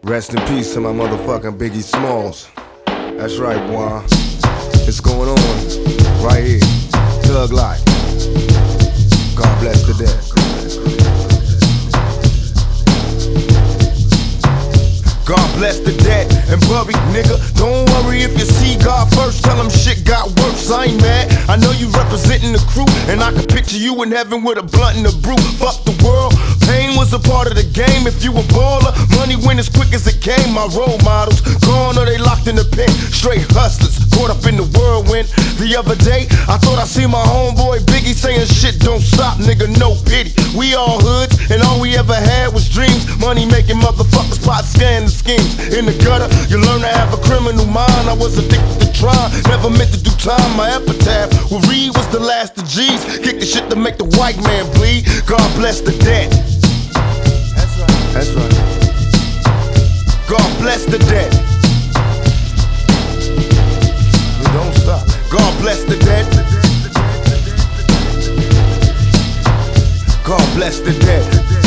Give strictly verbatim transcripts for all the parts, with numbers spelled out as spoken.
Rest in peace to my motherfucking Biggie Smalls. That's right, boy. It's going on right here. Thug life. God bless the dead. God bless the dead and buried, nigga. Don't worry if you see God first. Tell him shit got worse. I ain't mad. I know you representing the crew, and I can picture you in heaven with a blunt and a brew. Fuck the world. Pain was a part of the game. If you a baller, money went as quick as it came. My role models gone or they locked in the pen. Straight hustlers caught up in the whirlwind. The other day, I thought I seen my homeboy Biggie saying shit don't stop, nigga, no pity. We all hoods, and all we ever had was dreams. Money making motherfuckers pot scandals. Schemes in the gutter, you learn to have a criminal mind. I was addicted to crime, never meant to do time. My epitaph will read was the last of G's. Kick the shit to make the white man bleed. God bless the dead. That's right. That's right. God bless the dead. You don't stop. God bless the dead. God bless the dead.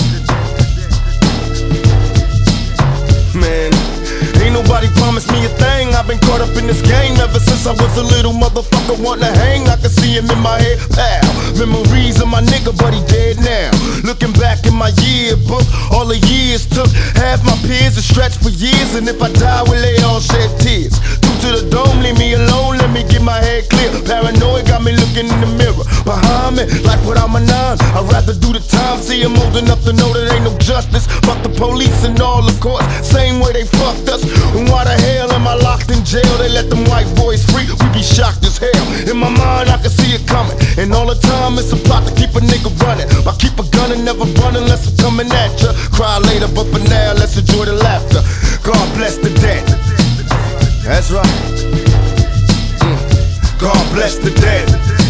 Man, ain't nobody promised me a thing. I've been caught up in this game ever since I was a little motherfucker wanting to hang. I can see him in my head, pal. Memories of my nigga, but he dead now. Looking back in my yearbook, all the years took. Half my peers are stretched for years, and if I die, will they all shed tears? Due to the dome, leave me alone, let me get my head clear. Paranoid got me looking in the mirror. Behind me, like without my nine, I'd rather do the time. See I'm old enough to know that ain't no justice. Fuck the police and all the courts, same way they fucked us. And why the hell am I locked in jail? They let them white boys free, we be shocked as hell. In my mind I can see it coming, and all the time it's a plot to keep a nigga running. I keep a gun and never run unless I'm coming at ya. Cry later, but for now let's enjoy the laughter. God bless the dead. That's right. mm. God bless the dead.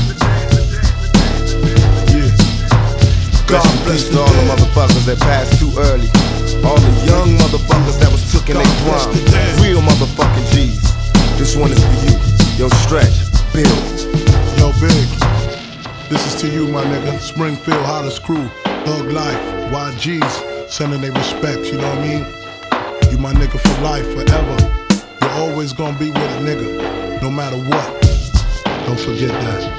Yeah. God bless to all the motherfuckers that passed too early. All the young motherfuckers that was took in their prime. Real motherfucking G's. This one is for you. Yo, Stretch, Bill. Yo, Big. This is to you, my nigga. Springfield Hollis crew. Thug Life. Y G's. Sending their respects, you know what I mean? You my nigga for life, forever. You're always gonna be with a nigga, no matter what. Don't forget that.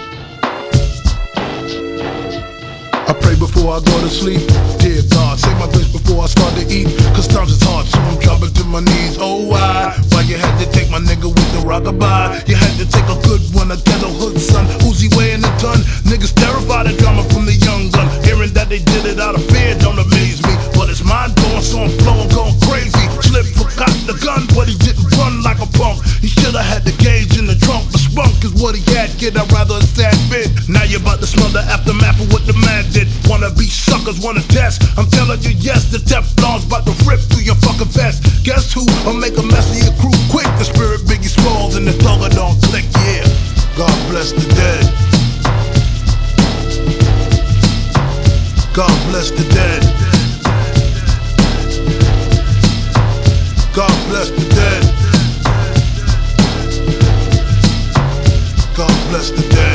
I pray before I go to sleep. Dear God, save my bitch before I start to eat. Cause times is hard, so I'm dropping to my knees. Oh, why? Why you had to take my nigga with the rockabye? You had to take a good one, a ghetto hood son. Uzi weighing a ton. Niggas terrified of drama from the young gun. Hearing that they did it out of fear don't amaze me. But it's mind blowing, so I'm flowing, going crazy. Slip forgot the gun, but he didn't run like a punk. He should've had the gauge in the trunk. But spunk is what he had, kid, I'd rather a sad bit. Now you're about to smell the aftermath of what the man did. Wanna be suckers, wanna test. I'm telling you yes, the Teflon's about to rip through your fucking vest. Guess who? I'll make a mess of your crew quick. The spirit Biggie Smalls and the thugger don't click, yeah. God bless the dead. God bless the dead. God bless the dead. God bless the dead.